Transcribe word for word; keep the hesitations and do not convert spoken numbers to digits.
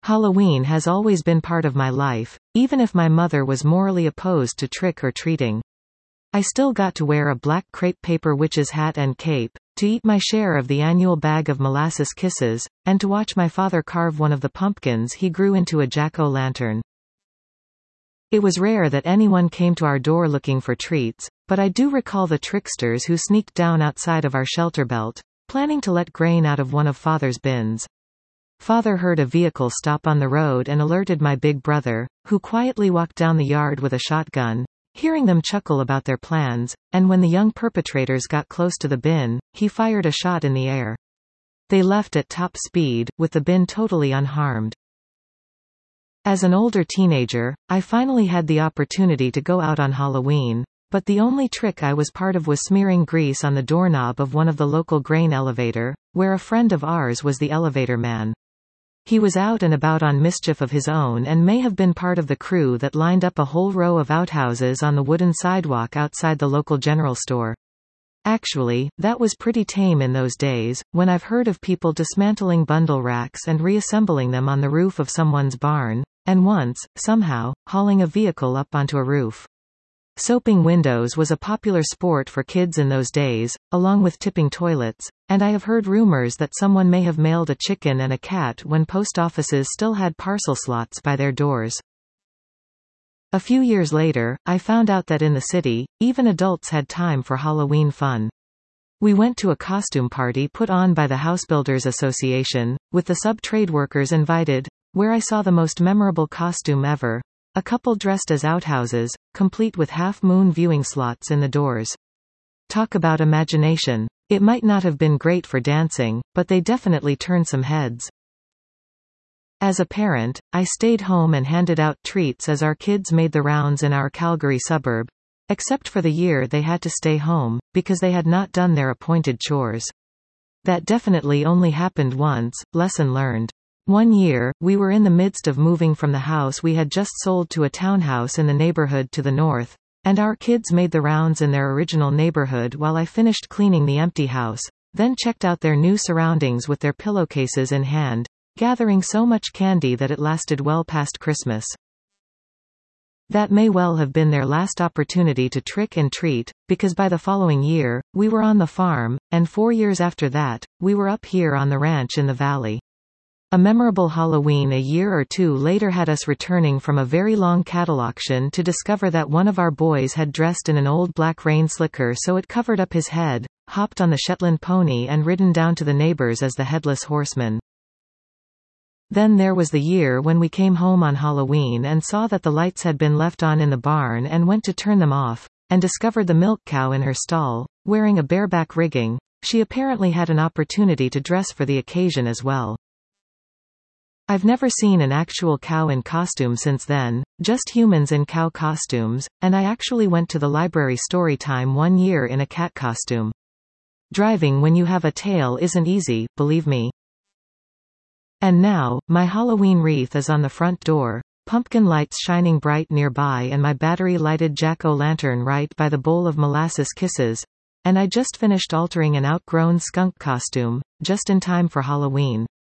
Halloween has always been part of my life, even if my mother was morally opposed to trick-or-treating. I still got to wear a black crepe paper witch's hat and cape, to eat my share of the annual bag of molasses kisses, and to watch my father carve one of the pumpkins he grew into a jack-o'-lantern. It was rare that anyone came to our door looking for treats, but I do recall the tricksters who sneaked down outside of our shelter belt, planning to let grain out of one of Father's bins. Father heard a vehicle stop on the road and alerted my big brother, who quietly walked down the yard with a shotgun, hearing them chuckle about their plans, and when the young perpetrators got close to the bin, he fired a shot in the air. They left at top speed, with the bin totally unharmed. As an older teenager, I finally had the opportunity to go out on Halloween, but the only trick I was part of was smearing grease on the doorknob of one of the local grain elevator, where a friend of ours was the elevator man. He was out and about on mischief of his own and may have been part of the crew that lined up a whole row of outhouses on the wooden sidewalk outside the local general store. Actually, that was pretty tame in those days, when I've heard of people dismantling bundle racks and reassembling them on the roof of someone's barn, and once, somehow, hauling a vehicle up onto a roof. Soaping windows was a popular sport for kids in those days, along with tipping toilets, and I have heard rumors that someone may have mailed a chicken and a cat when post offices still had parcel slots by their doors. A few years later, I found out that in the city, even adults had time for Halloween fun. We went to a costume party put on by the Housebuilders Association, with the sub-trade workers invited, where I saw the most memorable costume ever. A couple dressed as outhouses, complete with half-moon viewing slots in the doors. Talk about imagination. It might not have been great for dancing, but they definitely turned some heads. As a parent, I stayed home and handed out treats as our kids made the rounds in our Calgary suburb, except for the year they had to stay home, because they had not done their appointed chores. That definitely only happened once, lesson learned. One year, we were in the midst of moving from the house we had just sold to a townhouse in the neighborhood to the north, and our kids made the rounds in their original neighborhood while I finished cleaning the empty house, then checked out their new surroundings with their pillowcases in hand, gathering so much candy that it lasted well past Christmas. That may well have been their last opportunity to trick and treat, because by the following year, we were on the farm, and four years after that, we were up here on the ranch in the valley. A memorable Halloween a year or two later had us returning from a very long cattle auction to discover that one of our boys had dressed in an old black rain slicker so it covered up his head, hopped on the Shetland pony and ridden down to the neighbors as the Headless Horseman. Then there was the year when we came home on Halloween and saw that the lights had been left on in the barn and went to turn them off, and discovered the milk cow in her stall, wearing a bareback rigging. She apparently had an opportunity to dress for the occasion as well. I've never seen an actual cow in costume since then, just humans in cow costumes, and I actually went to the library story time one year in a cat costume. Driving when you have a tail isn't easy, believe me. And now, my Halloween wreath is on the front door, pumpkin lights shining bright nearby and my battery-lighted jack-o'-lantern right by the bowl of molasses kisses, and I just finished altering an outgrown skunk costume, just in time for Halloween.